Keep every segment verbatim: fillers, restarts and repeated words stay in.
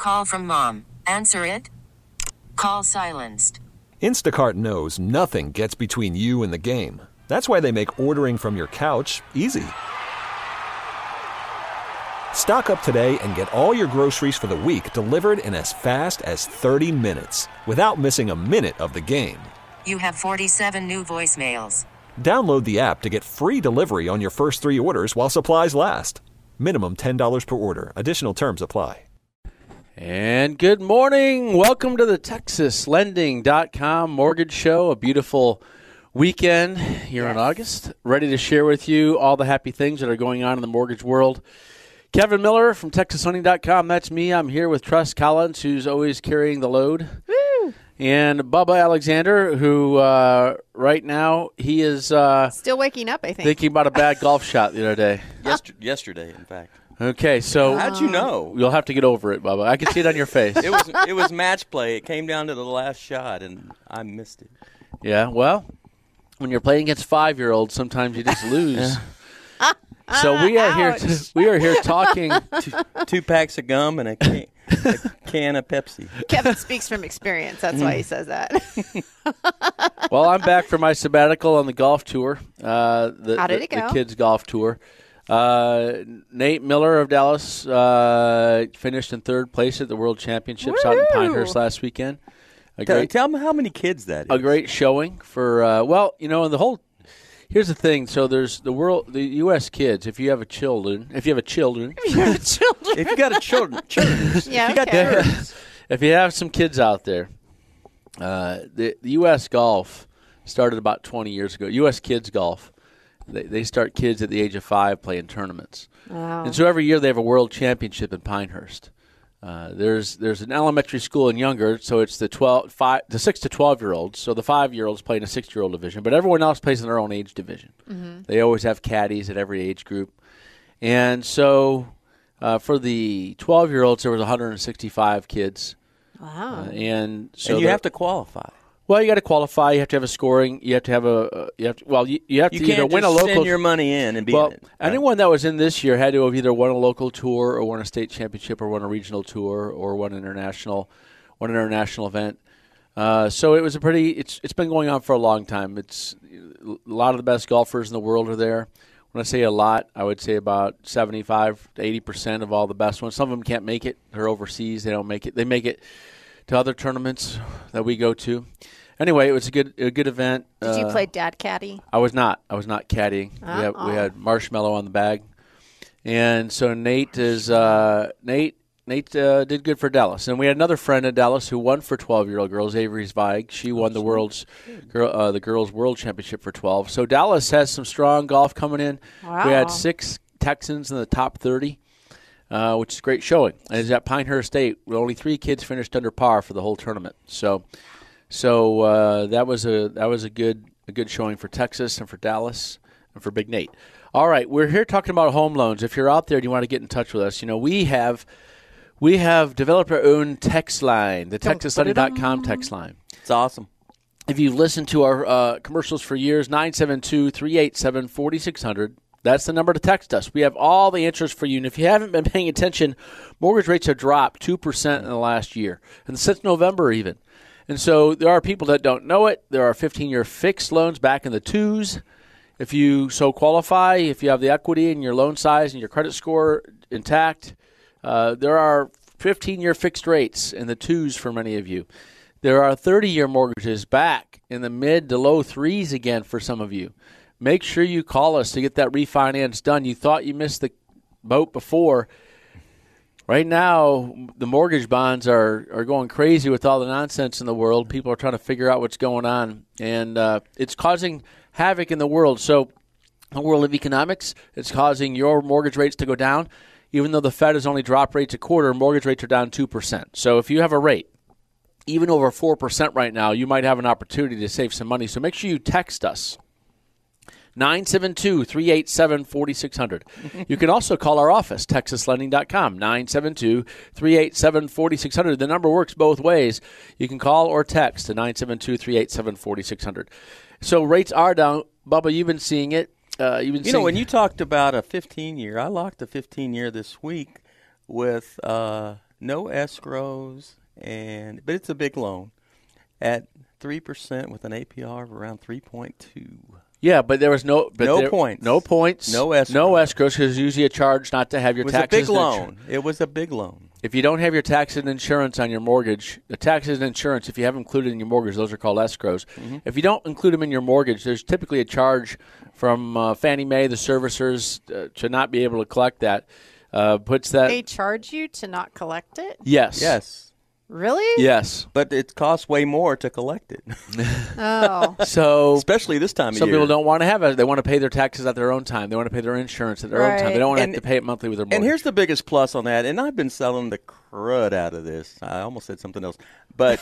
call from mom. Answer it. Call silenced. Instacart knows nothing gets between you and the game. That's why they make ordering from your couch easy. Stock up today and get all your groceries for the week delivered in as fast as thirty minutes without missing a minute of the game. You have forty-seven new voicemails. Download the app to get free delivery on your first three orders while supplies last. Minimum ten dollars per order. Additional terms apply. And good morning. Welcome to the Texas Lending dot com Mortgage Show. A beautiful weekend here yes. in August. Ready to share with you all the happy things that are going on in the mortgage world. Kevin Miller from Texas Lending dot com. That's me. I'm here with Tress Collins, who's always carrying the load. Woo! And Bubba Alexander, who uh, right now he is uh, still waking up, I think. Thinking about a bad golf shot the other day. Yester- yesterday, in fact. Okay, so how'd you know? You'll have to get over it, Bubba. I can see it on your face. It was it was match play. It came down to the last shot, and I missed it. Yeah, well, when you're playing against five-year-olds, sometimes you just lose. So we are here. To, we are here talking two, two packs of gum and a can, a can of Pepsi. Kevin speaks from experience. That's why he says that. Well, I'm back from my sabbatical on the golf tour. Uh, the, How did the, it go? The kids' golf tour. Uh, Nate Miller of Dallas uh, finished in third place at the World Championships Woo! out in Pinehurst last weekend. A Tell, great, tell me how many kids that is. A great showing for uh, well, you know, and the whole. Here's the thing. So there's the world, the U S kids. If you have a children, if you have a children, if you have children, if you got a children, children, yeah, if you got okay. children. If you have some kids out there, uh, the, the U S golf started about twenty years ago. U S kids golf. They, they start kids at the age of five playing tournaments. Wow. And so every year they have a world championship in Pinehurst. Uh, there's there's an elementary school and younger, so it's the twelve, five, the six to twelve year olds. So the five year olds play in a six year old division, but everyone else plays in their own age division. Mm-hmm. They always have caddies at every age group, and so uh, for the twelve year olds there was one hundred sixty-five kids. Wow. Uh, and so and you have to qualify. Well, you got to qualify. You have to have a scoring. You have to have a. Uh, you have to, well, you, you have you to can't either win a just local. Send your money in and be. Well, in it, right? anyone that was in this year had to have either won a local tour or won a state championship or won a regional tour or won international, won an international event. Uh, so it was a pretty. It's it's been going on for a long time. It's a lot of the best golfers in the world are there. When I say a lot, I would say about seventy-five to eighty percent of all the best ones. Some of them can't make it. They're overseas. They don't make it. They make it to other tournaments that we go to. Anyway, it was a good a good event. Did uh, you play dad caddy? I was not. I was not caddying. Uh-oh. We, had, we had marshmallow on the bag, and so Nate is uh, Nate. Nate uh, did good for Dallas, and we had another friend in Dallas who won for twelve-year-old girls. Avery Zweig. She won the world's girl, uh, the girls' world championship for twelve. So Dallas has some strong golf coming in. Wow. We had six Texans in the top thirty. Uh, which is a great showing. And it's at Pinehurst State. Only three kids finished under par for the whole tournament. So, so uh, that was a that was a good a good showing for Texas and for Dallas and for Big Nate. All right, we're here talking about home loans. If you're out there and you want to get in touch with us, you know we have we have developed our own text line, the Texas Lending dot com text line. It's awesome. If you've listened to our uh, commercials for years, nine seven two, three eight seven, four six zero zero. That's the number to text us. We have all the answers for you. And if you haven't been paying attention, mortgage rates have dropped two percent in the last year, and since November even. And so there are people that don't know it. There are fifteen-year fixed loans back in the twos. If you so qualify, if you have the equity and your loan size and your credit score intact, uh, there are fifteen-year fixed rates in the twos for many of you. There are thirty-year mortgages back in the mid to low threes again for some of you. Make sure you call us to get that refinance done. You thought you missed the boat before. Right now, the mortgage bonds are, are going crazy with all the nonsense in the world. People are trying to figure out what's going on, and uh, it's causing havoc in the world. So the world of economics, it's causing your mortgage rates to go down. Even though the Fed has only dropped rates a quarter, mortgage rates are down two percent. So if you have a rate, even over four percent right now, you might have an opportunity to save some money. So make sure you text us. nine seven two, three eight seven, four six zero zero. You can also call our office, Texas Lending dot com, nine seven two, three eight seven, four six zero zero. The number works both ways. You can call or text to nine seven two, three eight seven, four six zero zero. So rates are down. Bubba, you've been seeing it. Uh, you've been you seeing know, when you talked about a fifteen-year, I locked a fifteen-year this week with uh, no escrows, and but it's a big loan at three percent with an A P R of around three point two. Yeah, but there was no but No there- points. no points, No escrow. no escrows because there's usually a charge not to have your It was a taxes. big and insur- loan. It was a big loan. If you don't have your taxes and insurance on your mortgage, the taxes and insurance, if you have included in your mortgage, those are called escrows. Mm-hmm. If you don't include them in your mortgage, there's typically a charge from uh, Fannie Mae, the servicers, uh, to not be able to collect that. Uh, puts that They charge you to not collect it? yes, Yes. Really? yes. But it costs way more to collect it, Oh. So especially this time of some year. people don't want to have it. They want to pay their taxes at their own time. They want to pay their insurance at their own time. They Right. don't want to And- have to pay it monthly with their mortgage. And here's the biggest plus on that, and I've been selling the crud out of this. I almost said something else, but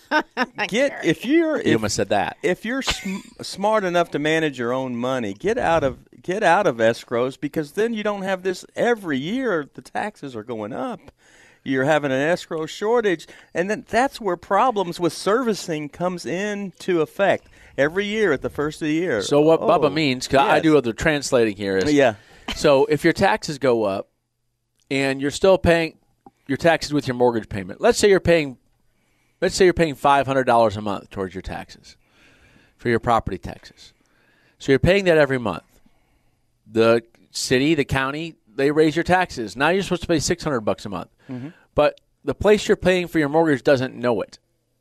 get if you're you if, almost said that. if you're sm- smart enough to manage your own money, get out of get out of escrows, because then you don't have this every year. The taxes are going up. You're having an escrow shortage, and then that's where problems with servicing comes into effect every year at the first of the year. So what Oh, Bubba means, 'cause I yes. do other translating here, is Yeah. so if your taxes go up and you're still paying your taxes with your mortgage payment, let's say you're paying, let's say you're paying five hundred dollars a month towards your taxes for your property taxes. So you're paying that every month. The city, the county, they raise your taxes. Now you're supposed to pay six hundred bucks a month. Mm-hmm. But the place you're paying for your mortgage doesn't know it.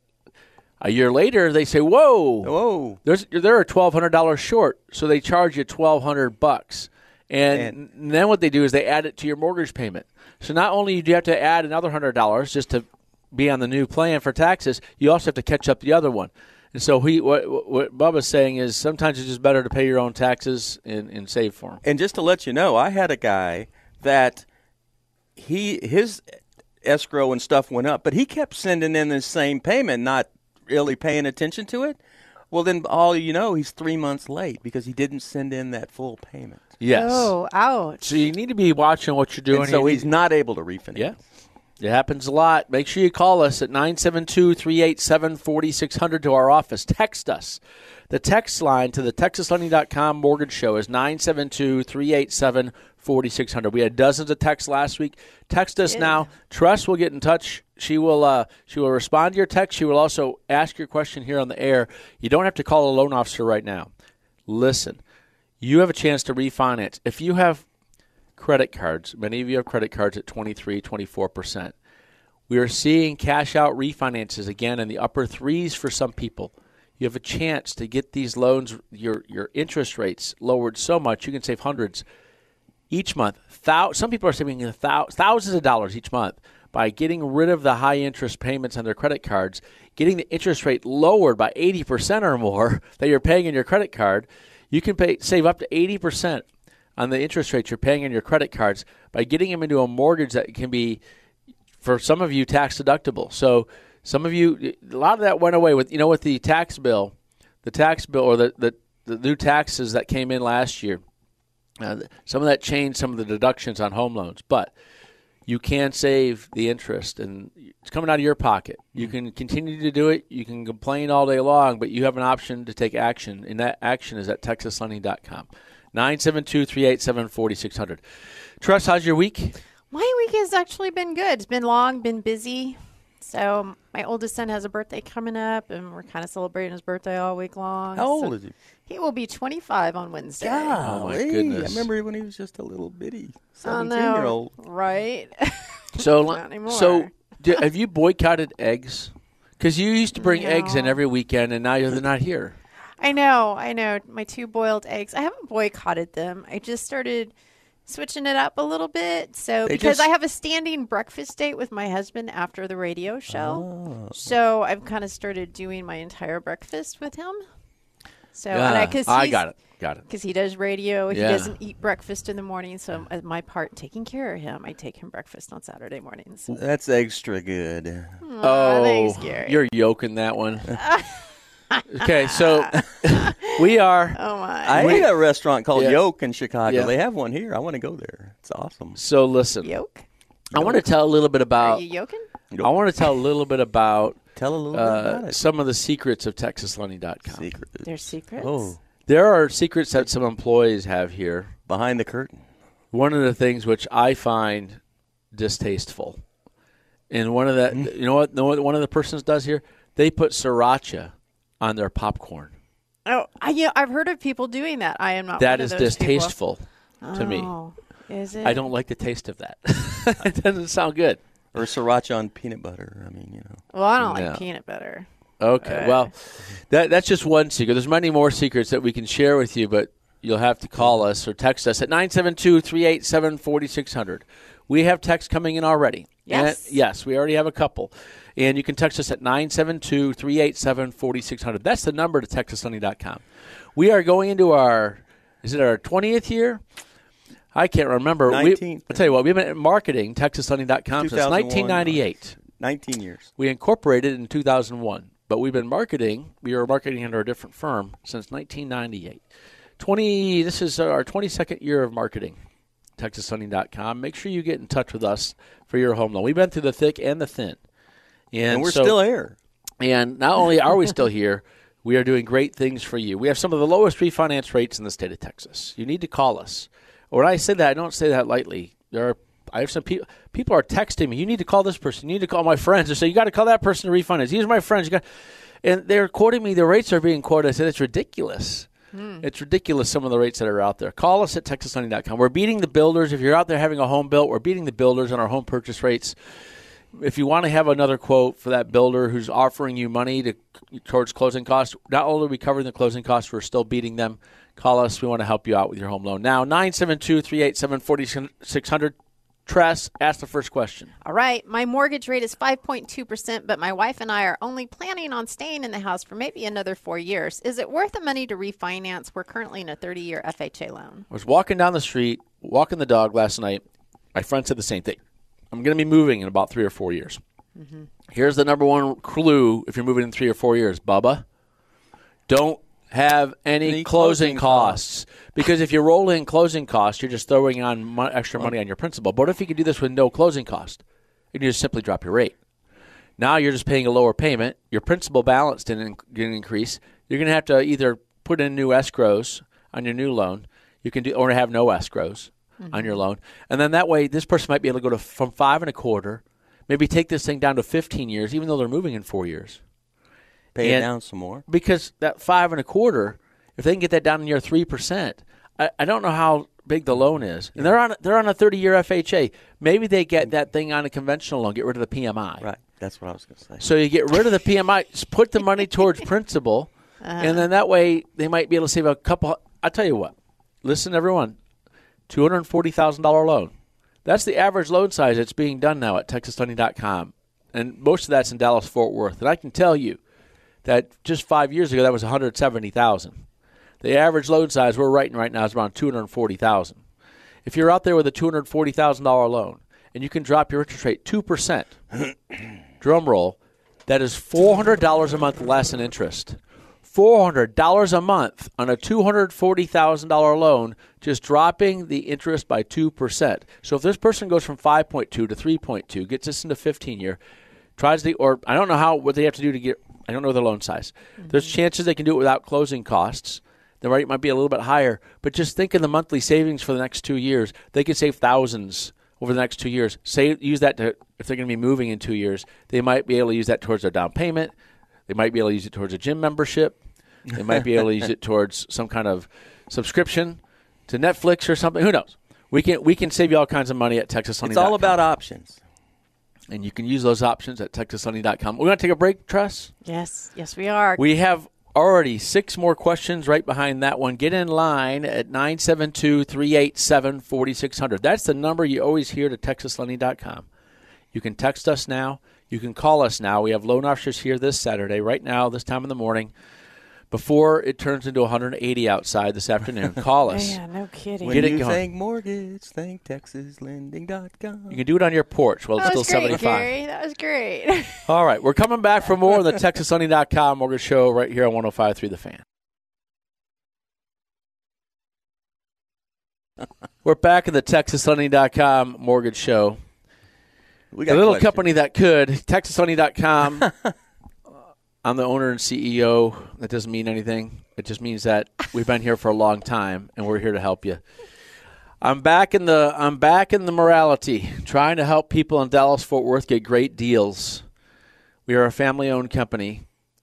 A year later, they say, "Whoa, Whoa. there's they're twelve hundred dollars short," so they charge you twelve hundred bucks, and, and then what they do is they add it to your mortgage payment. So not only do you have to add another hundred dollars just to be on the new plan for taxes, you also have to catch up the other one. And so he, what, what Bubba's saying is sometimes it's just better to pay your own taxes and, and save for them. And just to let you know, I had a guy that he his escrow and stuff went up, but he kept sending in the same payment, not really paying attention to it. Well, then all you know, he's three months late because he didn't send in that full payment. Yes. Oh, ouch. So you need to be watching what you're doing. And so You he's need- not able to refinance. Yeah. It happens a lot. Make sure you call us at nine seven two, three eight seven, four six zero zero to our office. Text us. The text line to the texas lending dot com mortgage show is nine seven two, three eight seven, four six zero zero. We had dozens of texts last week. Text us Yeah. now. Trust will get in touch. She will uh, she will respond to your text. She will also ask your question here on the air. You don't have to call a loan officer right now. Listen, you have a chance to refinance. If you have credit cards, many of you have credit cards at twenty-three, twenty-four percent. We are seeing cash out refinances again in the upper threes for some people. You have a chance to get these loans, your your interest rates lowered so much you can save hundreds each month. Thou, some people are saving thou, thousands of dollars each month by getting rid of the high interest payments on their credit cards, getting the interest rate lowered by eighty percent or more that you're paying in your credit card. You can pay save up to eighty percent on the interest rates you're paying on your credit cards by getting them into a mortgage that can be, for some of you, tax deductible. So some of you, a lot of that went away with, you know, with the tax bill, the tax bill or the, the, the new taxes that came in last year. Uh, some of that changed some of the deductions on home loans, but you can save the interest, and it's coming out of your pocket. You can continue to do it. You can complain all day long, but you have an option to take action, and that action is at texas lending dot com. nine seven two, three eight seven, four six zero zero. Trust, how's your week? My week has actually been good. It's been long, been busy. So my oldest son has a birthday coming up, and we're kind of celebrating his birthday all week long. How So old is he? he will be twenty-five on Wednesday. Oh, my Golly, goodness. I remember when he was just a little bitty I seventeen-year-old. know, right? So, Not anymore. so do, have you boycotted eggs? Because you used to bring No. eggs in every weekend, and now they're not here. I know, I know. My two boiled eggs. I haven't boycotted them. I just started switching it up a little bit. So They because just- I have a standing breakfast date with my husband after the radio show, Oh. so I've kind of started doing my entire breakfast with him. So and Ah, I, cause I he's- got it. Got it. Because he does radio. He Yeah. doesn't eat breakfast in the morning. So as my part taking care of him, I take him breakfast on Saturday mornings. That's extra good. Aw, thanks, Gary. You're yoking that one. Okay, so we are. Oh, my. I ate at a restaurant called Yeah. Yoke in Chicago. Yeah. They have one here. I want to go there. It's awesome. So listen, Yoke? I want to tell a little bit Are about. you yoking? I want to tell a little bit about Tell a little bit uh, about it. some of the secrets of texas lending dot com. Secret. There's secrets? Oh, There are secrets that some employees have here. behind the curtain. One of the things which I find distasteful And one of the, mm. you know what, know what one of the persons does here? They put sriracha on their popcorn. Oh, I, yeah, I've heard of people doing that. I am not. That one is of those distasteful people. to oh, me. Is it? I don't like the taste of that. It doesn't sound good. Or sriracha on peanut butter. I mean, you know. Well, I don't yeah. like peanut butter. Okay, uh, well, that that's just one secret. There's many more secrets that we can share with you, but you'll have to call us or text us at nine seven two, three eight seven, four six zero zero. We have texts coming in already. Yes. And, yes, we already have a couple. And you can text us at nine seven two, three eight seven, four six zero zero. That's the number to texas sunny dot com. We are going into our, is it our twentieth year? I can't remember. nineteenth. I'll tell you what, we've been at marketing texas sunny dot com since nineteen ninety-eight. nineteen years. We incorporated in two thousand one, but we've been marketing, we were marketing under a different firm since nineteen ninety-eight. twenty This is our twenty-second year of marketing, texas sunny dot com. Make sure you get in touch with us for your home loan. We've been through the thick and the thin. And, and we're so, still here. And not only are we still here, we are doing great things for you. We have some of the lowest refinance rates in the state of Texas. You need to call us. When I say that, I don't say that lightly. There are, I have some people. People are texting me. You need to call this person. You need to call my friends. They say you got to call that person to refinance. These are my friends. You got, and they're quoting me. The rates are being quoted. I said it's ridiculous. Hmm. It's ridiculous. Some of the rates that are out there. Call us at texas sunny dot com. We're beating the builders. If you're out there having a home built, we're beating the builders on our home purchase rates. If you want to have another quote for that builder who's offering you money to towards closing costs, not only are we covering the closing costs, we're still beating them. Call us. We want to help you out with your home loan. Now, nine seven two, three eight seven, four six zero zero. Tress, ask the first question. All right. My mortgage rate is five point two percent, but my wife and I are only planning on staying in the house for maybe another four years. Is it worth the money to refinance? We're currently in a thirty-year F H A loan. I was walking down the street, walking the dog last night. My friend said the same thing. I'm going to be moving in about three or four years. Mm-hmm. Here's the number one clue if you're moving in three or four years, Bubba. Don't have any, any closing, closing costs. costs. Because if you roll in closing costs, you're just throwing on mo- extra money on your principal. But what if you could do this with no closing cost? You can just simply drop your rate. Now you're just paying a lower payment. Your principal balance didn't, didn't increase. You're going to have to either put in new escrows on your new loan. You can do or have no escrows mm-hmm. on your loan. And then that way, this person might be able to go to from five and a quarter, maybe take this thing down to fifteen years, even though they're moving in four years. Pay and it down some more. Because that five and a quarter, if they can get that down near three percent, I, I don't know how big the loan is. And they're on they're on a thirty-year F H A. Maybe they get that thing on a conventional loan, get rid of the P M I. Right. That's what I was going to say. So you get rid of the P M I, just put the money towards principal, uh-huh. and then that way they might be able to save a couple. I'll tell you what. Listen, everyone, two hundred forty thousand dollars loan. That's the average loan size that's being done now at texas sunny dot com. And most of that's in Dallas-Fort Worth. And I can tell you that just five years ago, that was one hundred seventy thousand dollars. The average loan size we're writing right now is around two hundred forty thousand dollars. If you're out there with a two hundred forty thousand dollars loan and you can drop your interest rate two percent, drum roll, that is four hundred dollars a month less in interest. four hundred dollars a month on a two hundred forty thousand dollars loan, just dropping the interest by two percent. So if this person goes from five point two to three point two, gets this into fifteen year, tries the, or I don't know how what they have to do to get, I don't know their loan size. Mm-hmm. There's chances they can do it without closing costs. The rate might be a little bit higher, but just think of the monthly savings for the next two years. They can save thousands over the next two years. Save, use that to, if they're going to be moving in two years, they might be able to use that towards their down payment. They might be able to use it towards a gym membership. They might be able to use it towards some kind of subscription to Netflix or something. Who knows? We can we can save you all kinds of money at texas sunny dot com. It's all about options. And you can use those options at texas sunny dot com. We're going to take a break, Tress? Yes. Yes, we are. We have already six more questions right behind that one. Get in line at nine seven two, three eight seven, four six zero zero. That's the number you always hear to texas sunny dot com. You can text us now. You can call us now. We have loan officers here this Saturday, right now, this time in the morning. Before it turns into one hundred eighty outside this afternoon, call us. Yeah, no kidding. When Get you it going. think mortgage, think texas lending dot com. You can do it on your porch while it's that still was great, seventy-five. Gary. That was great. All right, we're coming back for more on the texas sunny dot com Mortgage Show right here on one oh five point three The Fan. We're back in the texas sunny dot com Mortgage Show. We got a little questions. company that could, texas sunny dot com. I'm the owner and C E O. That doesn't mean anything. It just means that we've been here for a long time, and we're here to help you. I'm back in the I'm back in the morality, trying to help people in Dallas Fort Worth get great deals. We are a family-owned company.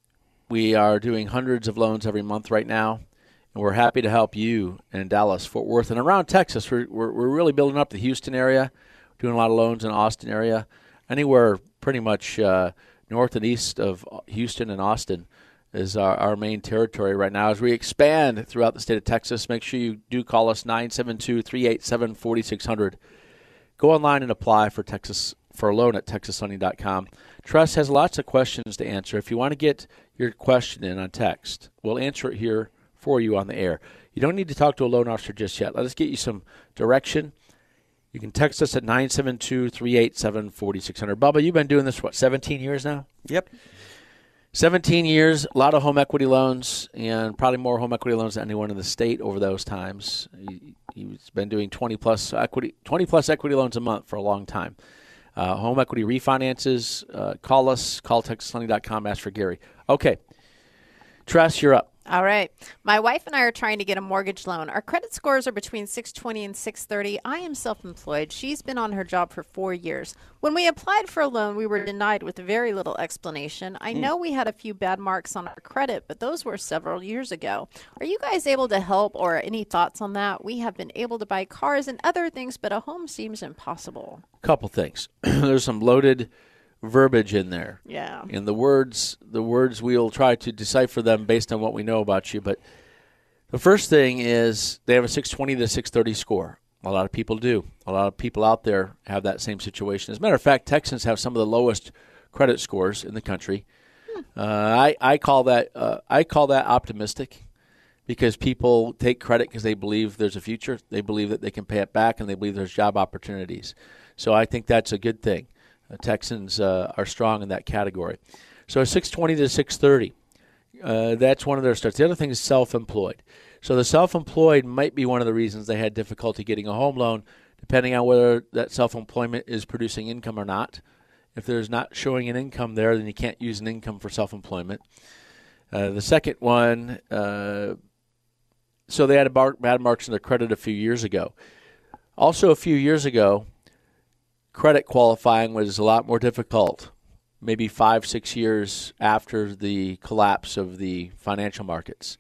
We are doing hundreds of loans every month right now, and we're happy to help you in Dallas Fort Worth and around Texas. We're we're, we're really building up the Houston area, doing a lot of loans in the Austin area, anywhere pretty much uh, north and east of Houston and Austin is our, our main territory right now. As we expand throughout the state of Texas, make sure you do call us nine seven two, three eight seven, four six zero zero. Go online and apply for Texas for a loan at texas lending dot com. Tress has lots of questions to answer. If you want to get your question in on text, we'll answer it here for you on the air. You don't need to talk to a loan officer just yet. Let us get you some direction. You can text us at nine seven two, three eight seven, four six zero zero. Bubba, you've been doing this, what, seventeen years now? Yep. seventeen years, a lot of home equity loans, and probably more home equity loans than anyone in the state over those times. He, he's been doing twenty plus equity, twenty plus equity loans a month for a long time. Uh, home equity refinances, uh, call us, call texas lending dot com, ask for Gary. Okay. Tress, you're up. All right. My wife and I are trying to get a mortgage loan. Our credit scores are between six twenty and six thirty. I am self-employed. She's been on her job for four years. When we applied for a loan, we were denied with very little explanation. I know we had a few bad marks on our credit, but those were several years ago. Are you guys able to help, or any thoughts on that? We have been able to buy cars and other things, but a home seems impossible. Couple things. There's some loaded verbiage in there. Yeah. And the words, the words we'll try to decipher them based on what we know about you. But the first thing is they have a six twenty to six thirty score. A lot of people do. A lot of people out there have that same situation. As a matter of fact, Texans have some of the lowest credit scores in the country. Hmm. Uh, I I call that uh, I call that optimistic, because people take credit because they believe there's a future. They believe that they can pay it back, and they believe there's job opportunities. So I think that's a good thing. Uh, Texans uh, are strong in that category. So six twenty to six thirty, uh, that's one of their starts. The other thing is self-employed. So the self-employed might be one of the reasons they had difficulty getting a home loan, depending on whether that self-employment is producing income or not. If there's not showing an income there, then you can't use an income for self-employment. Uh, the second one, uh, so they had a bar- bad marks in their credit a few years ago. Also a few years ago, credit qualifying was a lot more difficult, maybe five, six years after the collapse of the financial markets.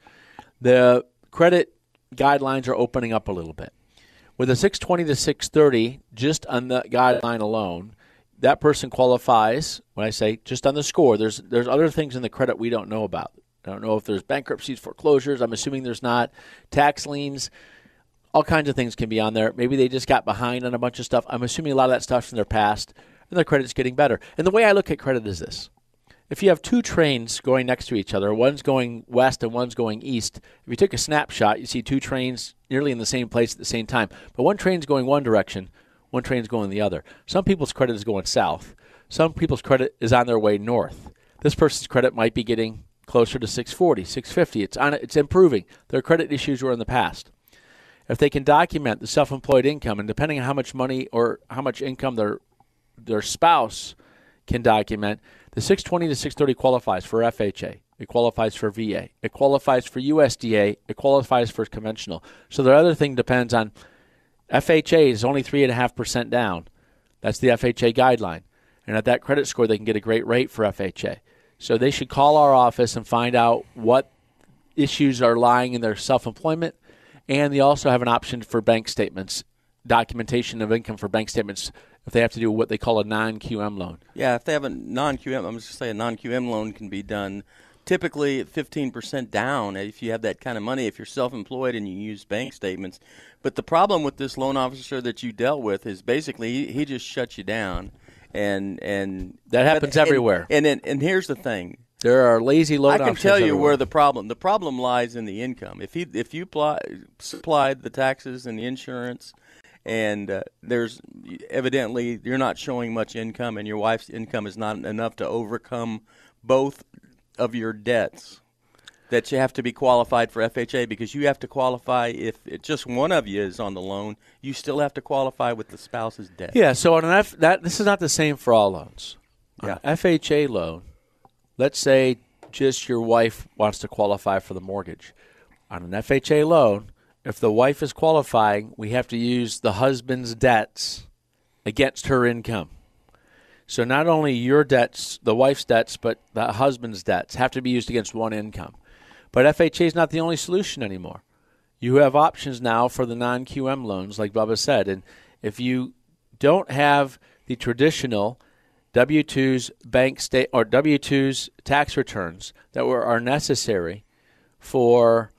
The credit guidelines are opening up a little bit. With a six twenty to six thirty, just on the guideline alone, that person qualifies. When I say just on the score, there's there's other things in the credit we don't know about. I don't know if there's bankruptcies, foreclosures. I'm assuming there's not. Tax liens. All kinds of things can be on there. Maybe they just got behind on a bunch of stuff. I'm assuming a lot of that stuff's in their past, and their credit's getting better. And the way I look at credit is this. If you have two trains going next to each other, one's going west and one's going east, if you took a snapshot, you see two trains nearly in the same place at the same time. But one train's going one direction, one train's going the other. Some people's credit is going south. Some people's credit is on their way north. This person's credit might be getting closer to six forty, six fifty. It's on. It's improving. Their credit issues were in the past. If they can document the self-employed income, and depending on how much money or how much income their their spouse can document, the six twenty to six thirty qualifies for F H A. It qualifies for V A. It qualifies for U S D A. It qualifies for conventional. So the other thing depends on F H A is only three point five percent down. That's the F H A guideline. And at that credit score, they can get a great rate for F H A. So they should call our office and find out what issues are lying in their self-employment. And they also have an option for bank statements, documentation of income for bank statements if they have to do what they call a non-Q M loan. Yeah, if they have a non-Q M, I'm just going to say a non-Q M loan can be done typically at fifteen percent down if you have that kind of money, if you're self-employed and you use bank statements. But the problem with this loan officer that you dealt with is basically he, he just shuts you down. And and that happens but, everywhere. And, and, and and here's the thing. There are lazy loan officers. I can tell you everywhere. where the problem the problem lies in the income. If he if you pl- supplied the taxes and the insurance, and uh, there's evidently you're not showing much income, and your wife's income is not enough to overcome both of your debts, that you have to be qualified for F H A, because you have to qualify if it, just one of you is on the loan. You still have to qualify with the spouse's debt. Yeah. So on an F, that this is not the same for all loans. Yeah. On an F H A loan, let's say just your wife wants to qualify for the mortgage. On an F H A loan, if the wife is qualifying, we have to use the husband's debts against her income. So not only your debts, the wife's debts, but the husband's debts have to be used against one income. But F H A is not the only solution anymore. You have options now for the non-Q M loans, like Bubba said. And if you don't have the traditional W two's bank state or W two's tax returns that were are necessary for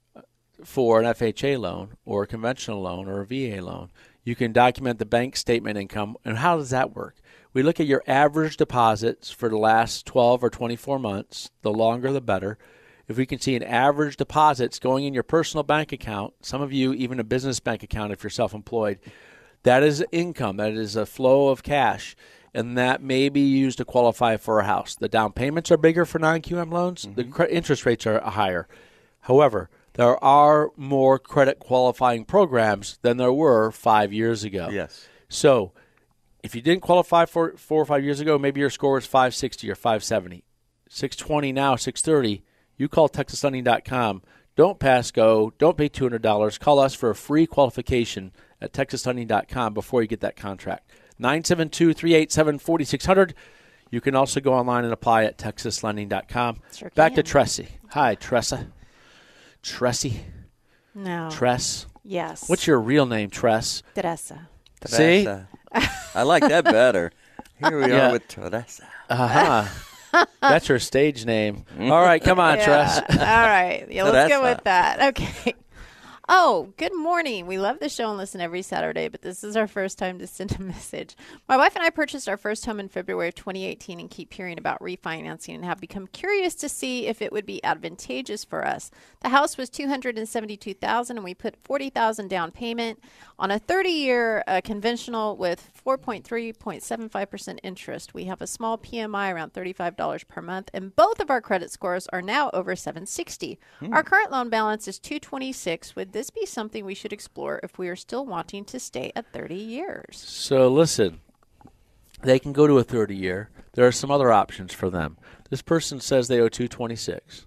for an F H A loan or a conventional loan or a V A loan, you can document the bank statement income. And how does that work? We look at your average deposits for the last twelve or twenty-four months. The longer, the better. If we can see an average deposits going in your personal bank account, some of you even a business bank account if you're self-employed, that is income. That is a flow of cash, and that may be used to qualify for a house. The down payments are bigger for non-Q M loans. Mm-hmm. The cre- interest rates are higher. However, there are more credit qualifying programs than there were five years ago. Yes. So if you didn't qualify for four or five years ago, maybe your score was five sixty or five seventy. six twenty now, six thirty. You call Texas Lending dot com. Don't pass go. Don't pay two hundred dollars. Call us for a free qualification at Texas Lending dot com before you get that contract. nine seven two, three eight seven, four six zero zero. You can also go online and apply at Texas Lending dot com. Sure Back can. to Tressie. Hi, Tressa. Tressie? No. Tress? Yes. What's your real name, Tress? Teresa. See? Teresa. I like that better. Here we Yeah. are with Teresa. Uh-huh. That's her stage name. All right, come on, Yeah. Tress. All right. Yeah, let's go Teresa. with that. Okay. Oh, good morning. We love the show and listen every Saturday, but this is our first time to send a message. My wife and I purchased our first home in February of twenty eighteen and keep hearing about refinancing and have become curious to see if it would be advantageous for us. The house was two hundred seventy-two thousand dollars and we put forty thousand dollars down payment on a thirty-year uh, conventional with four point three seven five percent interest. We have a small P M I around thirty-five dollars per month, and both of our credit scores are now over seven sixty. Hmm. Our current loan balance is two twenty-six. Would this be something we should explore if we are still wanting to stay at thirty years? So listen, they can go to a thirty-year. There are some other options for them. This person says they owe two twenty-six,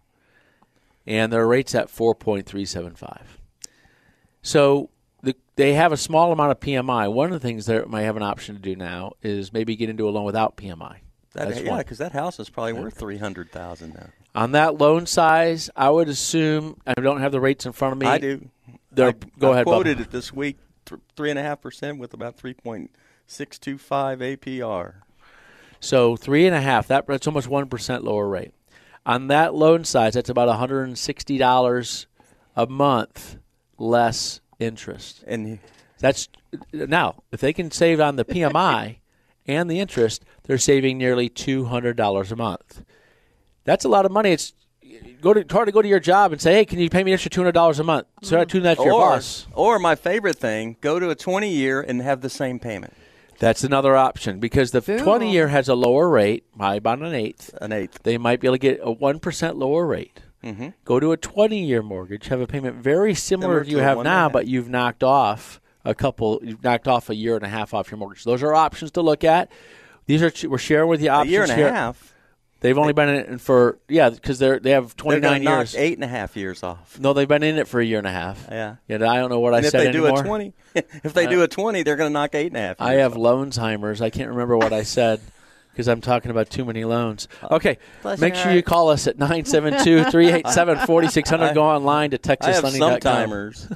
and their rate's at four point three seven five. So the, they have a small amount of P M I. One of the things they might have an option to do now is maybe get into a loan without P M I. That, That's yeah, one. because that house is probably worth three hundred thousand dollars now. On that loan size, I would assume, I don't have the rates in front of me. I do. They're, I, go I ahead, quoted Bubba. it this week, th- three and a half percent with about three point six two five A P R. So three and a half. That, that's almost one percent lower rate. On that loan size, that's about one hundred sixty dollars a month less interest. And That's now, if they can save on the P M I and the interest, they're saving nearly two hundred dollars a month. That's a lot of money. It's go to try to go to your job and say, "Hey, can you pay me an extra two hundred dollars a month?" So I tune that to your or, boss. or my favorite thing, go to a twenty-year and have the same payment. That's another option because the Cool. twenty-year has a lower rate, by about an eighth. An eighth. They might be able to get a one percent lower rate. Mm-hmm. Go to a twenty-year mortgage, have a payment very similar, Similar to you to have one and a now, half. but you've knocked off a couple. You've knocked off a year and a half off your mortgage. Those are options to look at. These are we're sharing with you A options year and a here. half. They've only been in it for yeah, because they're they have They're twenty-nine gonna years. knock eight and a half years off. No, they've been in it for a year and a half. Yeah. Yeah, I don't know what And I if said they do anymore. a twenty, if they do a twenty, they're going to knock eight and a half. I years have off. Loansheimer's. I can't remember what I said because I'm talking about too many loans. Okay, Bless make your sure you heart. call us at nine seven two, three eight seven, four six zero zero. Go online to I texas have lending some dot com. timers.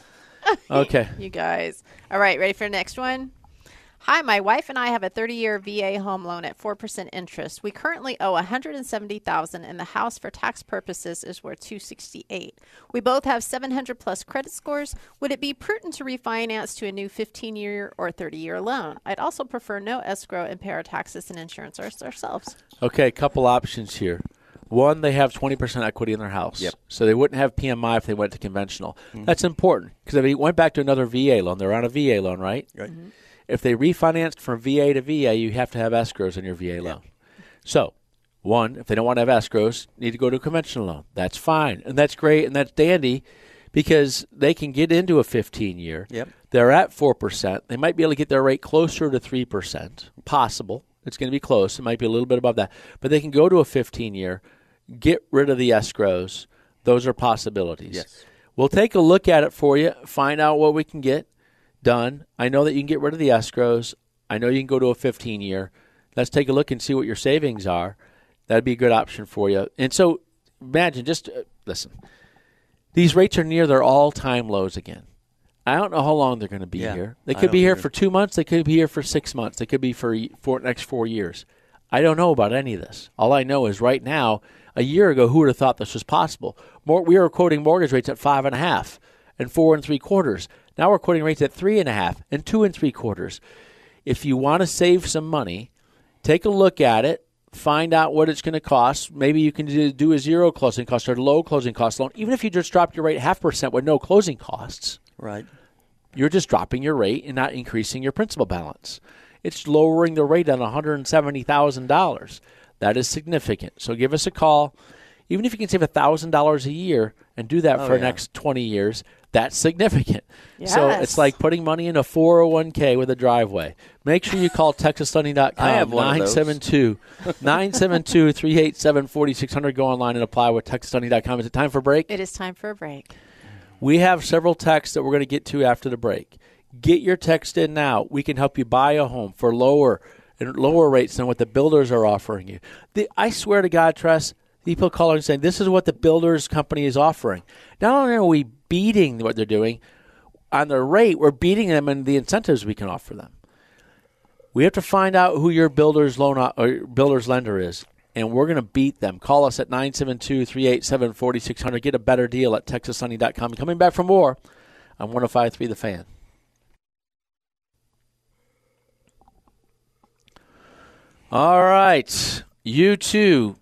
Okay. You guys. All right, ready for the next one? Hi, my wife and I have a thirty-year V A home loan at four percent interest. We currently owe one hundred seventy thousand dollars and the house for tax purposes is worth two hundred sixty-eight thousand dollars. We both have seven hundred plus credit scores. Would it be prudent to refinance to a new fifteen-year or thirty-year loan? I'd also prefer no escrow and pay our taxes and insurance our- ourselves. Okay, a couple options here. One, they have twenty percent equity in their house. Yep. So they wouldn't have P M I if they went to conventional. Mm-hmm. That's important because if they went back to another V A loan, they're on a V A loan, right? Right. Mm-hmm. If they refinanced from V A to V A, you have to have escrows on your V A loan. So, one, if they don't want to have escrows, need to go to a conventional loan. That's fine. And that's great and that's dandy because they can get into a fifteen-year. Yep. They're at four percent. They might be able to get their rate closer to three percent. Possible. It's going to be close. It might be a little bit above that. But they can go to a fifteen-year, get rid of the escrows. Those are possibilities. Yes. We'll take a look at it for you, find out what we can get done. I know that you can get rid of the escrows. I know you can go to a fifteen-year. Let's take a look and see what your savings are. That'd be a good option for you. And so imagine, just uh, listen, these rates are near their all-time lows again. I don't know how long they're going to be Yeah, here. They I could be don't here either. for two months. They could be here for six months. They could be for for the next four years. I don't know about any of this. All I know is right now, a year ago, who would have thought this was possible? More, we were quoting mortgage rates at five and a half and four and three quarters. Now we're quoting rates at three and a half and two and three quarters. If you want to save some money, take a look at it. Find out what it's going to cost. Maybe you can do, do a zero closing cost or low closing cost loan. Even if you just dropped your rate half percent with no closing costs, Right. you're just dropping your rate and not increasing your principal balance. It's lowering the rate on one hundred seventy thousand dollars. That is significant. So give us a call. Even if you can save one thousand dollars a year and do that Oh, for the yeah. next twenty years, that's significant. So Yes. it's like putting money in a four oh one k with a driveway. Make sure you call Texas Lending dot com. I have one of those. nine seven two, three eight seven, four six zero zero. Go online and apply with Texas Lending dot com. Is it time for a break? It is time for a break. We have several texts that we're going to get to after the break. Get your text in now. We can help you buy a home for lower and lower rates than what the builders are offering you. The, I swear to God, Tress, people calling and saying, this is what the builders company is offering. Not only are we beating what they're doing on their rate, we're beating them in the incentives we can offer them. We have to find out who your builder's loan or builder's lender is, and we're going to beat them. Call us at nine seven two, three eight seven, four six zero zero. Get a better deal at Texas Lending dot com. Coming back for more on one oh five point three The Fan. All right. You too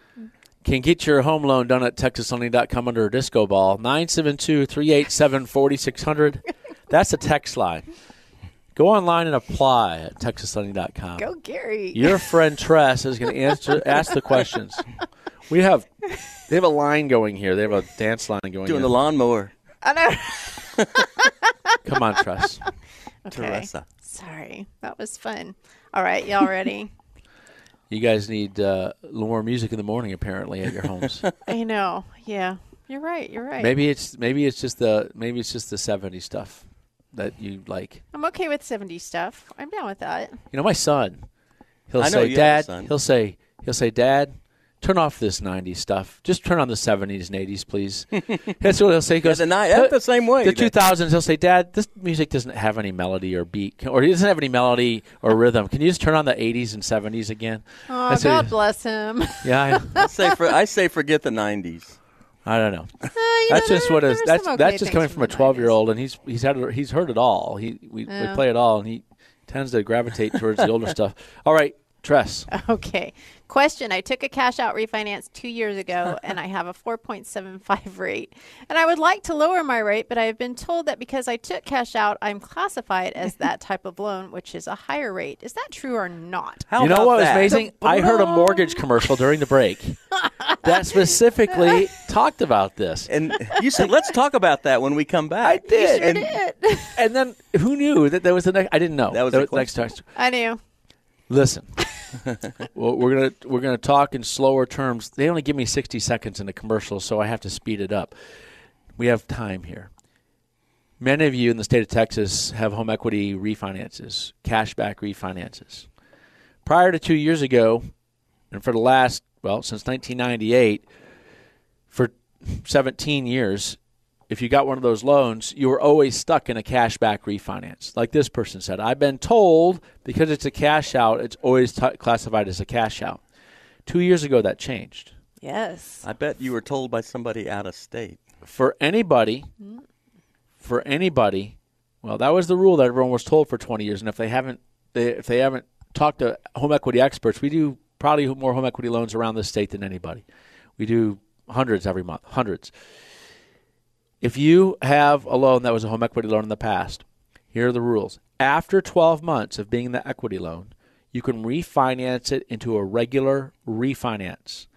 can get your home loan done at Texas Lending dot com under a disco ball. nine seven two, three eight seven, four six zero zero. That's a text line. Go online and apply at Texas Lending dot com. Go, Gary. Your friend Tress is going to answer ask the questions. We have they have a line going here. They have a dance line going Doing in. the lawnmower. I know. Come on, Tress. Okay. Teresa. Sorry. That was fun. All right. Y'all ready? You guys need uh, a little more music in the morning, apparently, at your homes. I know. Yeah. You're right. You're right. Maybe it's maybe it's just the maybe it's just the seventies stuff that you like. I'm okay with seventies stuff. I'm down with that. You know, my son, he'll I know say, you have a "Dad," son. he'll say, he'll say, "Dad, turn off this nineties stuff. Just turn on the seventies and eighties, please." That's what he'll say. He goes, the ni- that's the same way. The two thousands, he'll say, "Dad, this music doesn't have any melody or beat, or it doesn't have any melody or rhythm. Can you just turn on the eighties and seventies again?" Oh, That's what God he- bless him. Yeah, I, I say for, I say forget the nineties. I don't know. Uh, you That's know, just there- what is. there were That's some okay that's just things coming from a the twelve year old, and he's he's had he's heard it all. He we, we Yeah. play it all, and he tends to gravitate towards the older stuff. All right, Tress. nineties. Okay. Question. I took a cash out refinance two years ago, and I have a four point seven five rate. And I would like to lower my rate, but I have been told that because I took cash out, I'm classified as that type of loan, which is a higher rate. Is that true or not? How You know about what was that? amazing? I heard a mortgage commercial during the break that specifically talked about this. And you said, let's talk about that when we come back. I did. Sure and, did. and then who knew that there was the next? I didn't know. That was There the next text. I knew. Listen, well, we're gonna we're gonna talk in slower terms. They only give me sixty seconds in the commercial, so I have to speed it up. We have time here. Many of you in the state of Texas have home equity refinances, cashback refinances. Prior to two years ago, and for the last well since nineteen ninety-eight, for seventeen years, if you got one of those loans, you were always stuck in a cashback refinance. Like this person said, I've been told because it's a cash out, it's always t- classified as a cash out. Two years ago, that changed. Yes. I bet you were told by somebody out of state. For anybody, for anybody, well, that was the rule that everyone was told for twenty years. And if they haven't, they, if they haven't talked to home equity experts, we do probably more home equity loans around the state than anybody. We do hundreds every month, hundreds. If you have a loan that was a home equity loan in the past, here are the rules. After twelve months of being the equity loan, you can refinance it into a regular refinance.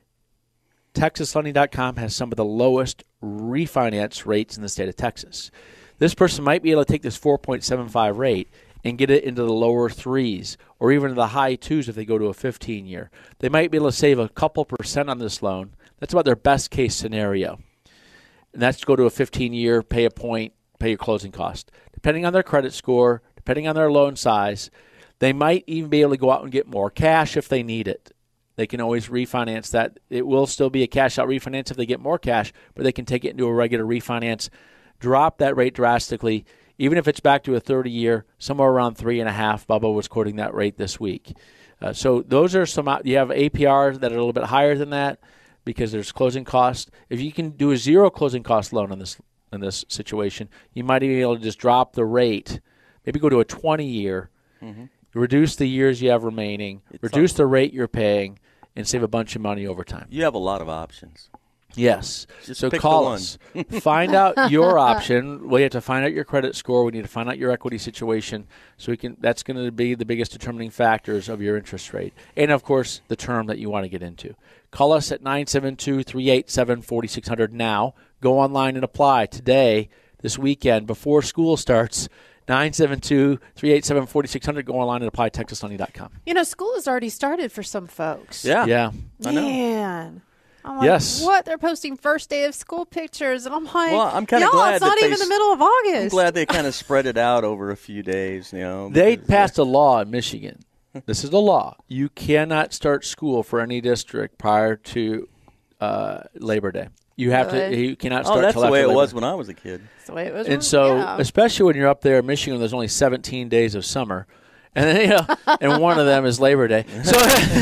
Texas Lending dot com has some of the lowest refinance rates in the state of Texas. This person might be able to take this four point seven five rate and get it into the lower threes or even the high twos if they go to a fifteen year. They might be able to save a couple percent on this loan. That's about their best case scenario. and that's to go to a fifteen-year, pay a point, pay your closing cost. Depending on their credit score, depending on their loan size, they might even be able to go out and get more cash if they need it. They can always refinance that. It will still be a cash-out refinance if they get more cash, but they can take it into a regular refinance, drop that rate drastically, even if it's back to a thirty-year, somewhere around three and a half. Bubba was quoting that rate this week. Uh, so those are some. You have A P Rs that are a little bit higher than that because there's closing costs. If you can do a zero closing cost loan in this in this situation, you might be able to just drop the rate, maybe go to a twenty-year, mm-hmm. reduce the years you have remaining, it's reduce awesome. the rate you're paying, and save a bunch of money over time. You have a lot of options. Yes. Just so pick call the one. us. Find out your option. We have to find out your credit score. We need to find out your equity situation. So we can. That's going to be the biggest determining factors of your interest rate. And, of course, the term that you want to get into. Call us at nine seven two, three eight seven, four six zero zero now. Go online and apply today, this weekend, before school starts. nine seven two, three eight seven, four six zero zero. Go online and apply at texas money dot com. You know, school has already started for some folks. Yeah. Yeah. I know. Man. I'm like, yes. What? They're posting first day of school pictures. And I'm like, well, I'm kind of y'all, glad it's not that even they, the middle of August. I'm glad they kind of spread it out over a few days. You know, They because, passed a law in Michigan. This is the law. You cannot start school for any district prior to uh, Labor Day. You have Good. to. You cannot start. Oh, that's till the way after it Labor. was when I was a kid. That's the way it was. And so, yeah. especially when you're up there in Michigan, there's only seventeen days of summer, and then, you know, and one of them is Labor Day. So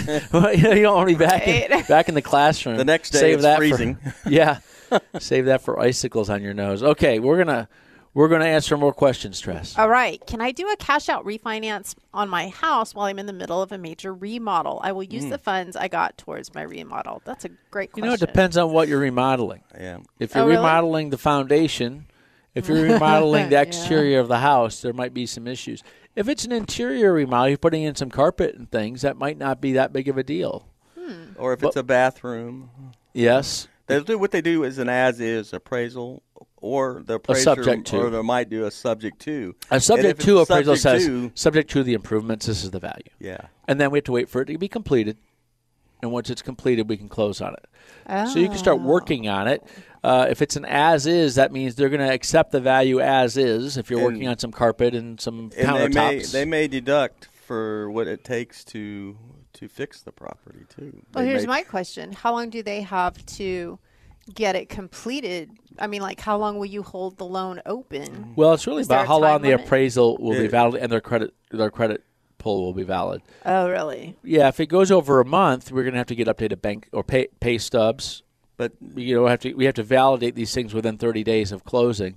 you know, you don't want to be back in, Right. back in the classroom. The next day Save it's that freezing. For, yeah, save that for icicles on your nose. Okay, we're gonna we're gonna answer more questions, Tress. All right. Can I do a cash out refinance on my house while I'm in the middle of a major remodel? I will use Mm. the funds I got towards my remodel. That's a great You question. know, it depends on what you're remodeling. Yeah. If you're Oh, really? remodeling the foundation, if you're remodeling the Yeah. exterior of the house, there might be some issues. If it's an interior remodel, you're putting in some carpet and things, that might not be that big of a deal. Or if Well- it's a bathroom. Yes. They do what they do is an as-is appraisal, or the appraiser, subject to. or they might do a subject to. A And subject if to it's appraisal subject says, to- subject to the improvements, this is the value. Yeah. And then we have to wait for it to be completed. And once it's completed, we can close on it. So you can start working on it. Uh, if it's an as-is, that means they're going to accept the value as is if you're And- working on some carpet and some And they may countertops. they may deduct for what it takes to to fix the property too. Well, They here's may- my question. How long do they have to get it completed? I mean, like, how long will you hold the loan open? Well, it's really Is there about a how long time the limit? appraisal will be Yeah. valid and their credit their credit pull will be valid. Oh, really? Yeah, if it goes over a month, we're going to have to get updated bank or pay pay stubs. But You know, have to we have to validate these things within thirty days of closing.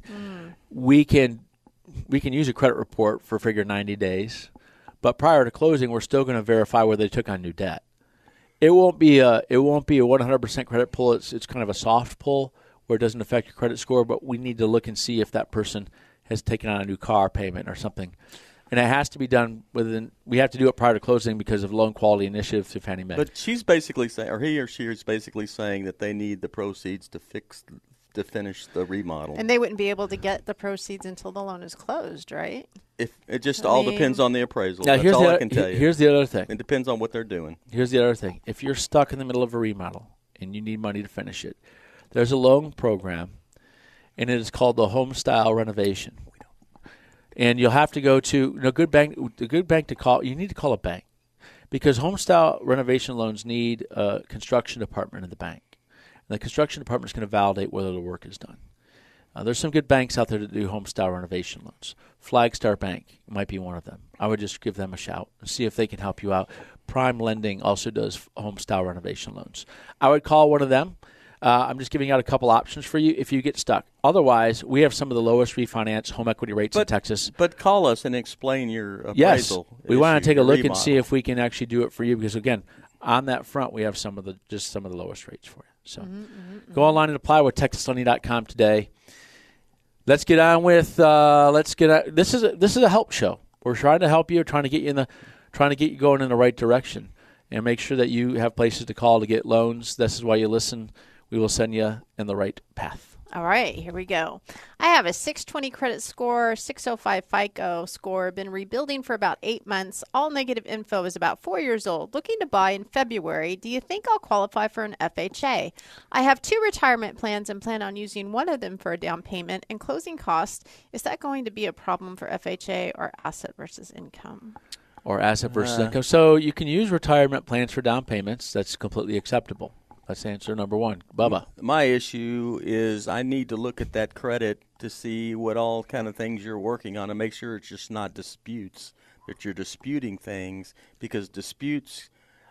We can we can use a credit report for figure ninety days, but prior to closing, we're still going to verify whether they took on new debt. It won't be a it won't be a one hundred percent credit pull. It's it's kind of a soft pull where it doesn't affect your credit score, but we need to look and see if that person has taken on a new car payment or something. And it has to be done within. We have to do it prior to closing because of loan quality initiative through Fannie Mae. but she's basically saying, or he or she is basically saying that they need the proceeds to fix to finish the remodel. And they wouldn't be able to get the proceeds until the loan is closed, right? If it just I all mean- depends on the appraisal. now That's here's all the I other, can tell you. here's the other thing. It depends on what they're doing. Here's the other thing. If you're stuck in the middle of a remodel and you need money to finish it, there's a loan program, and it is called the Home Style Renovation. And you'll have to go to a good bank. The good bank to call. You need to call a bank because Home Style Renovation loans need a construction department in the bank. And the construction department is going to validate whether the work is done. Uh, there's some good banks out there that do home style renovation loans. Flagstar Bank might be one of them. I would just give them a shout and see if they can help you out. Prime Lending also does home style renovation loans. I would call one of them. Uh, I'm just giving out a couple options for you if you get stuck. Otherwise, we have some of the lowest refinance home equity rates in But Texas. But call us and explain your Yes, appraisal. we want issue, to take a your look and remodel. see if we can actually do it for you because, again, on that front, we have some of the just some of the lowest rates for you. So Mm-hmm, go online and apply with texas lending dot com today. Let's get on with uh, let's get on, this is a, this is a help show. We're trying to help you, trying to get you in the trying to get you going in the right direction, and make sure that you have places to call to get loans. This is why you listen. We will send you in the right path. All right, here we go. I have a six twenty credit score, six oh five FICO score, been rebuilding for about eight months. All negative info is about four years old. Looking to buy in February. Do you think I'll qualify for an F H A? I have two retirement plans and plan on using one of them for a down payment and closing costs. Is that going to be a problem for F H A or asset versus income? Or asset versus Uh. income. So you can use retirement plans for down payments. That's completely acceptable. That's answer number one. Bubba. My issue is I need to look at that credit to see what all kind of things you're working on and make sure it's just not disputes, that you're disputing things, because disputes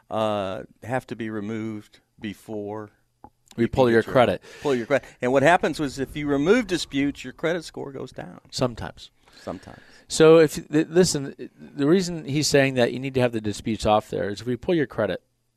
uh, have to be removed before We you pull can your get credit. Pull your credit. And what happens was if you remove disputes, your credit score goes down Sometimes. sometimes. So if th- listen, the reason he's saying that you need to have the disputes off there is if we pull your credit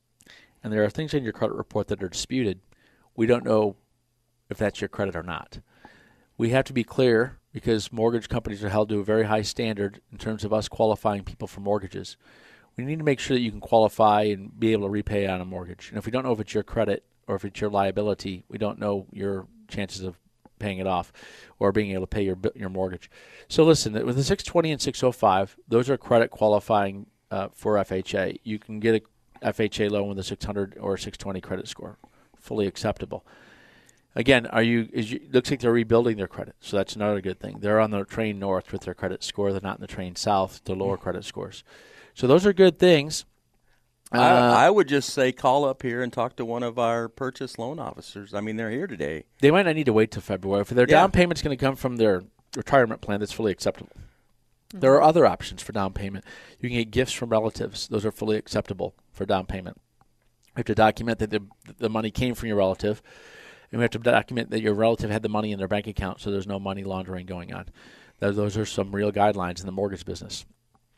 and there are things in your credit report that are disputed, we don't know if that's your credit or not. We have to be clear because mortgage companies are held to a very high standard in terms of us qualifying people for mortgages. We need to make sure that you can qualify and be able to repay on a mortgage. And if we don't know if it's your credit or if it's your liability, we don't know your chances of paying it off or being able to pay your your mortgage. So listen, with the six twenty and six oh five, those are credit qualifying uh, for F H A. You can get a F H A loan with a six hundred or six twenty credit score, fully acceptable. Again, are you? Is you, looks like they're rebuilding their credit, so that's another good thing. They're on the train north with their credit score. They're not in the train south to lower credit scores. So those are good things. Uh, I, I would just say call up here and talk to one of our purchase loan officers. I mean, they're here today. They might not need to wait till February. If their Yeah. down payment's going to come from their retirement plan, that's fully acceptable. Mm-hmm. There are other options for down payment. You can get gifts from relatives. Those are fully acceptable for down payment. You have to document that the, the money came from your relative, and we have to document that your relative had the money in their bank account, so there's no money laundering going on. Those are some real guidelines in the mortgage business.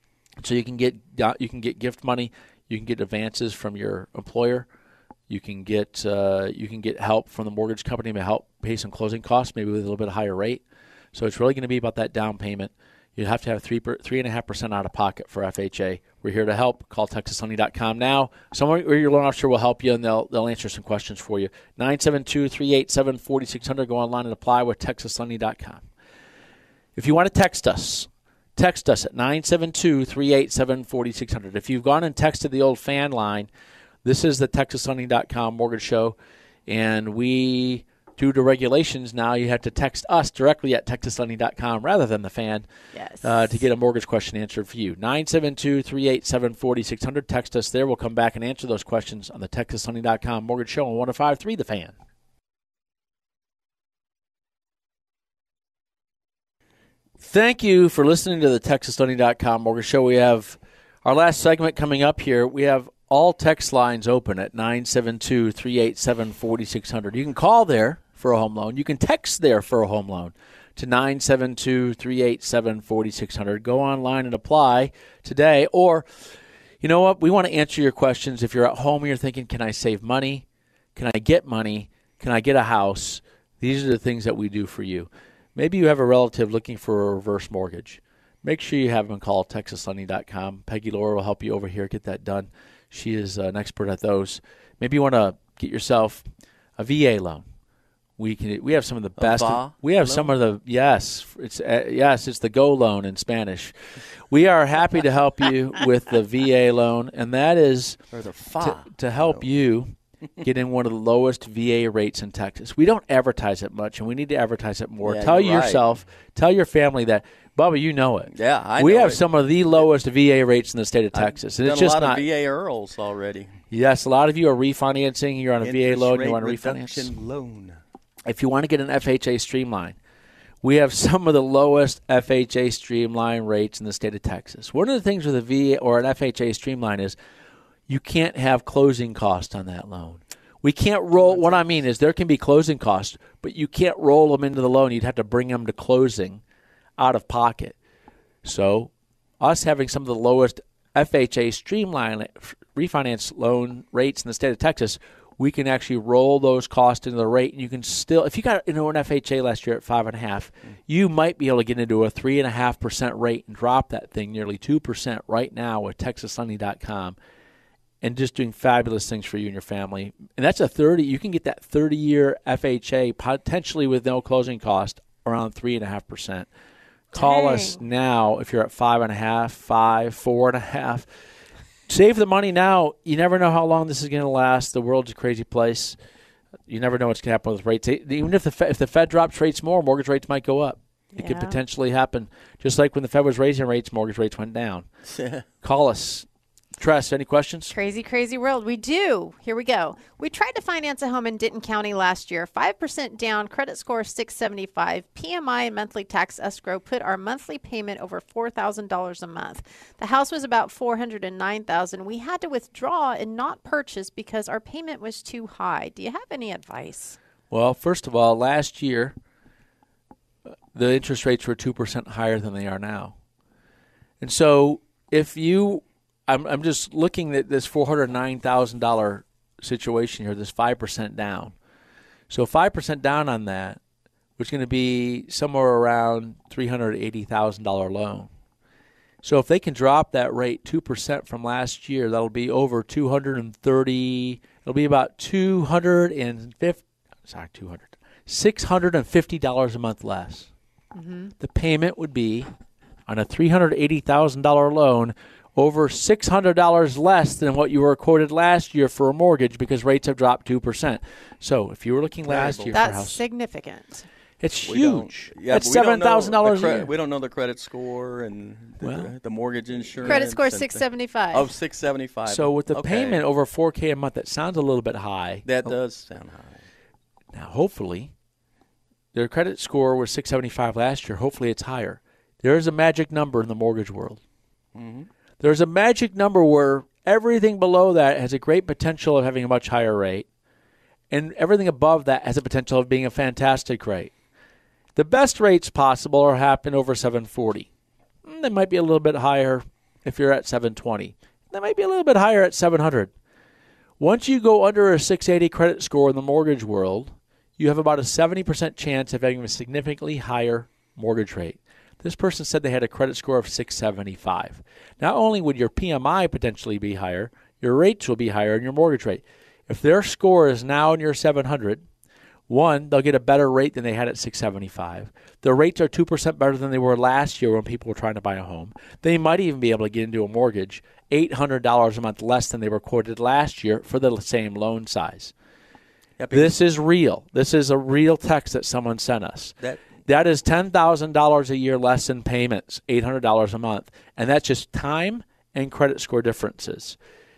So you can get you can get gift money, you can get advances from your employer, you can get uh, you can get help from the mortgage company to help pay some closing costs, maybe with a little bit higher rate. So it's really going to be about that down payment. You have to have three per, three and a half percent out of pocket for F H A. We're here to help. Call Texas Lending dot com now. Someone or your loan officer will help you, and they'll they'll answer some questions for you. nine seven two, three eight seven, four six zero zero. Go online and apply with Texas Lending dot com. If you want to text us, text us at nine seven two, three eight seven, four six zero zero. If you've gone and texted the old fan line, this is the Texas Lending dot com mortgage show, and we, due to regulations now, you have to text us directly at Texas Lending dot com rather than the fan Yes. uh, to get a mortgage question answered for you. nine seven two, three eight seven, four six zero zero. Text us there. We'll come back and answer those questions on the Texas Lending dot com mortgage show on one oh five point three The Fan. Thank you for listening to the Texas Lending dot com mortgage show. We have our last segment coming up here. We have all text lines open at nine seven two, three eight seven, four six zero zero. You can call there for a home loan. You can text there for a home loan to nine seven two, three eight seven, four six zero zero. Go online and apply today. Or, you know what? We want to answer your questions. If you're at home and you're thinking, can I save money? Can I get money? Can I get a house? These are the things that we do for you. Maybe you have a relative looking for a reverse mortgage. Make sure you have them call Texas Lending dot com. Peggy Laura will help you over here get that done. She is an expert at those. Maybe you want to get yourself a V A loan. We can. We have some of the best. V A We have loan? some of the yes. It's uh, yes. It's the Go loan in Spanish. We are happy to help you with the V A loan, and that is Or the to, Fa. to help you get in one of the lowest V A rates in Texas. We don't advertise it much, and we need to advertise it more. Yeah, tell you're right. yourself, tell your family that, Bubba, you know it. Yeah, I we know have it. some of the lowest V A rates in the state of Texas, and Done it's just a lot not. of V A Earls already. Yes, a lot of you are refinancing. You're on a V A Interest loan. rate You want to reduction refinance. loan. If you want to get an F H A Streamline, we have some of the lowest F H A Streamline rates in the state of Texas. One of the things with a V A or an F H A Streamline is you can't have closing costs on that loan. We can't roll. What I mean is there can be closing costs, but you can't roll them into the loan. You'd have to bring them to closing out of pocket. So us having some of the lowest F H A Streamline refinance loan rates in the state of Texas, we can actually roll those costs into the rate, and you can still, if you got into an F H A last year at five and a half, you might be able to get into a three and a half percent rate and drop that thing nearly two percent right now with Texas Lending dot com. and just doing fabulous things for you and your family. And that's a thirty. You can get that thirty-year F H A potentially with no closing cost around three and a half percent. Call Dang. us now if you're at five and a half, five, four and a half. Save the money now. You never know how long this is going to last. The world's a crazy place. You never know what's going to happen with rates. Even if the Fed, if the Fed drops rates more, mortgage rates might go up. It could Yeah. potentially happen. Just like when the Fed was raising rates, mortgage rates went down. Call us. Tress, any questions? Crazy, crazy world. We do. Here we go. We tried to finance a home in Denton County last year. five percent down, credit score six seventy-five. P M I and monthly tax escrow put our monthly payment over four thousand dollars a month. The house was about four hundred nine thousand dollars. We had to withdraw and not purchase because our payment was too high. Do you have any advice? Well, first of all, last year, the interest rates were two percent higher than they are now. And so if you, I'm, I'm just looking at this four hundred nine thousand dollars situation here, this five percent down. So five percent down on that, which is going to be somewhere around three hundred eighty thousand dollars loan. So if they can drop that rate two percent from last year, that'll be over two hundred thirty, it'll be about two hundred fifty, sorry, two hundred, six hundred fifty dollars a month less. Mm-hmm. The payment would be on a three hundred eighty thousand dollars loan over six hundred dollars less than what you were quoted last year for a mortgage because rates have dropped two percent. So if you were looking last year for a That's house, significant. it's We don't- huge. Yeah, That's but we don't seven thousand dollars know a the year. cre- We don't know the credit score and the, Well. the mortgage insurance. Credit score and six the- seventy-five. Oh, six seventy-five. So with the Okay. payment over four K a month, that sounds a little bit high. That does sound high. Now, hopefully, their credit score was six seventy-five last year. Hopefully, it's higher. There is a magic number in the mortgage world. Mm-hmm. There's a magic number where everything below that has a great potential of having a much higher rate, and everything above that has a potential of being a fantastic rate. The best rates possible are happen over seven forty. They might be a little bit higher if you're at seven twenty. They might be a little bit higher at seven hundred. Once you go under a six eighty credit score in the mortgage world, you have about a seventy percent chance of having a significantly higher mortgage rate. This person said they had a credit score of six seventy-five. Not only would your P M I potentially be higher, your rates will be higher in your mortgage rate. If their score is now near seven hundred, one, they'll get a better rate than they had at six seventy-five. Their rates are two percent better than they were last year when people were trying to buy a home. They might even be able to get into a mortgage eight hundred dollars a month less than they were quoted last year for the same loan size. Yeah, because This is real. This is a real text that someone sent us. that That is ten thousand dollars a year less in payments, eight hundred dollars a month. And that's just time and credit score differences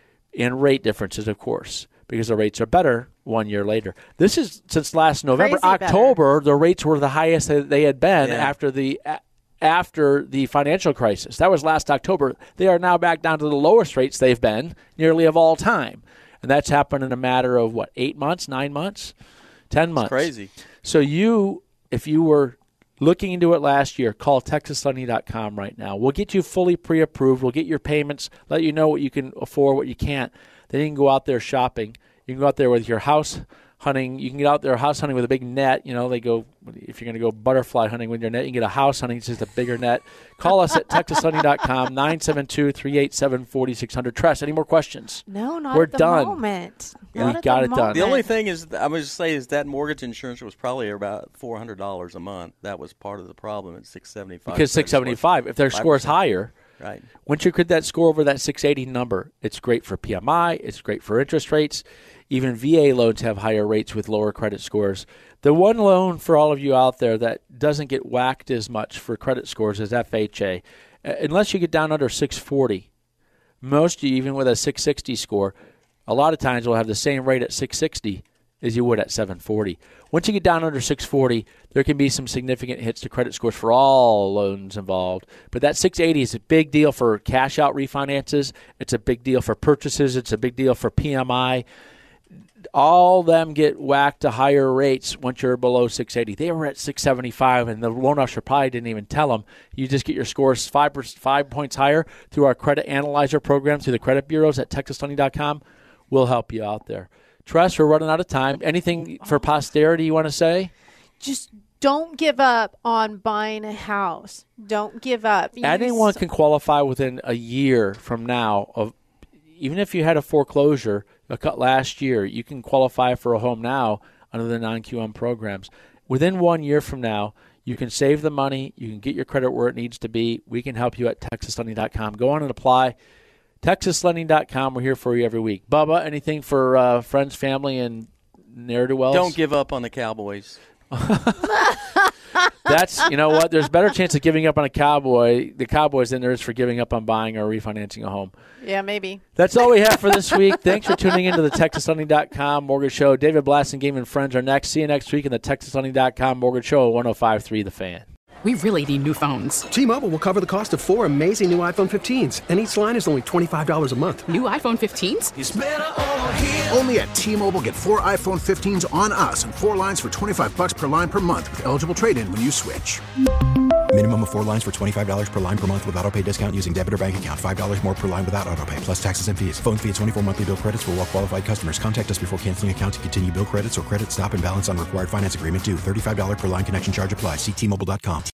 and rate differences, of course, because the rates are better one year later. This is since last November. Crazy better. October, the rates were the highest that they had been Yeah. after the a- after the financial crisis. That was last October. They are now back down to the lowest rates they've been nearly of all time. And that's happened in a matter of, what, eight months, nine months, ten months. crazy. So you, if you were looking into it last year, call texas lending dot com right now. We'll get you fully pre-approved. We'll get your payments, let you know what you can afford, what you can't. Then you can go out there shopping. You can go out there with your house hunting. You can get out there house hunting with a big net. You know, they go, if you're going to go butterfly hunting with your net, you can get a house hunting. It's just a bigger net. Call us at texas lending dot com, nine seven two, three eight seven, four six zero zero. Tress, any more questions? No, not We're at the done. moment. Yeah. Not We at got the it done. moment. The only thing is, I was just say, is that mortgage insurance was probably about four hundred dollars a month. That was part of the problem at six seventy-five. Because six seventy-five, if their score is higher, Right. once you get that score over that six eighty number, it's great for P M I, it's great for interest rates. Even V A loans have higher rates with lower credit scores. The one loan for all of you out there that doesn't get whacked as much for credit scores is F H A. Uh, Unless you get down under six forty, most, even with a six sixty score, a lot of times will have the same rate at six sixty as you would at seven forty. Once you get down under six forty, there can be some significant hits to credit scores for all loans involved. But that six eighty is a big deal for cash out refinances. It's a big deal for purchases. It's a big deal for P M I. All them get whacked to higher rates once you're below six eighty. They were at six seventy-five, and the loan officer probably didn't even tell them. You just get your scores five, five points higher through our credit analyzer program, through the credit bureaus at texas lending dot com. We'll help you out there. Tress, we're running out of time. Anything for posterity you want to say? Just don't give up on buying a house. Don't give up. You Anyone s- can qualify within a year from now of even if you had a foreclosure a cut last year, you can qualify for a home now under the non-Q M programs. Within one year from now, you can save the money. You can get your credit where it needs to be. We can help you at texas lending dot com. Go on and apply. texas lending dot com. We're here for you every week. Bubba, anything for uh, friends, family, and ne'er-do-wells? Don't give up on the Cowboys. That's, you know what, there's a better chance of giving up on a Cowboy, the Cowboys, than there is for giving up on buying or refinancing a home. Yeah, maybe. That's all we have for this week. Thanks for tuning into the texas lending dot com Mortgage Show. David Blasingame and friends are next. See you next week in the texas lending dot com Mortgage Show at one oh five point three The Fan. We really need new phones. T-Mobile will cover the cost of four amazing new iPhone fifteens, and each line is only twenty-five dollars a month. New iPhone fifteens? It's better over here. Only at T-Mobile, get four iPhone fifteens on us and four lines for twenty-five dollars per line per month with eligible trade-in when you switch. Minimum of four lines for twenty-five dollars per line per month with autopay discount using debit or bank account. five dollars more per line without autopay, plus taxes and fees. Phone fee at twenty-four monthly bill credits for well-qualified customers. Contact us before canceling account to continue bill credits or credit stop and balance on required finance agreement due. thirty-five dollars per line connection charge applies. See T Mobile dot com.